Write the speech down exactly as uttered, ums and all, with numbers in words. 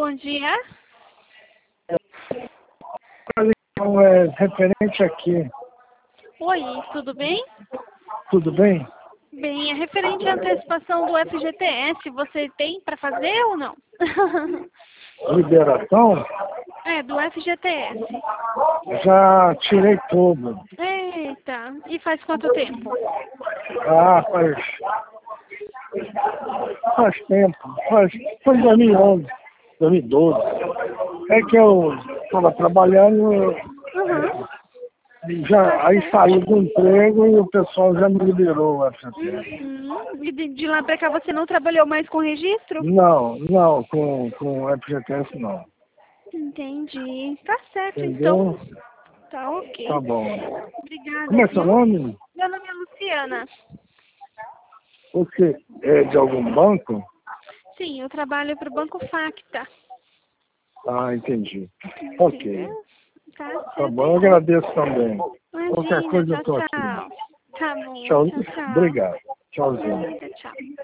bom dia. Então, é referente aqui. Oi, tudo bem? Tudo bem? Bem, é referente à antecipação do F G T S, você tem para fazer ou não? Liberação? É, do F G T S. Já tirei tudo. Eita, e faz quanto tempo? Ah, faz. Faz tempo. Faz. Foi em dois mil e onze, dois mil e doze. É que eu estava trabalhando. Uhum. Já, aí saí do emprego e o pessoal já me liberou o F G T S. Uhum. E de, de lá para cá você não trabalhou mais com registro? Não, não, com, com F G T S não. Entendi. Tá certo, então. Entendeu? Tá ok. Tá bom. Obrigada, Como é seu viu? nome? Meu nome é Luciana. Você é de algum banco? Sim, eu trabalho para o Banco Facta. Ah, entendi. Ok. Entendeu? Tá Tá certo, bom, eu então. agradeço também. Qualquer Imagina, coisa eu tchau, tô aqui. tchau. Tá bom, Tchau. tchau, tchau. Obrigado. Tchauzinho. Nada, tchau.